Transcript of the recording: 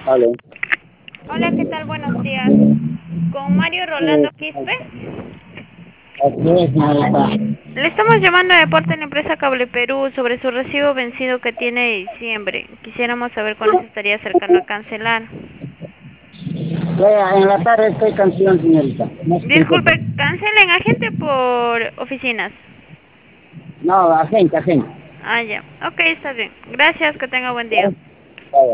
Aló. Hola, ¿qué tal? Buenos días. Con Mario Rolando Quispe. Así es, señorita. Le estamos llamando de parte de la empresa Cable Perú sobre su recibo vencido que tiene de diciembre. Quisiéramos saber cuándo se estaría acercando a cancelar. En la tarde estoy canción, señorita. No se preocupe. Disculpe, cancelen agente por oficinas. No, agente, agente. Ah, ya. Ok, está bien. Gracias, que tenga buen día.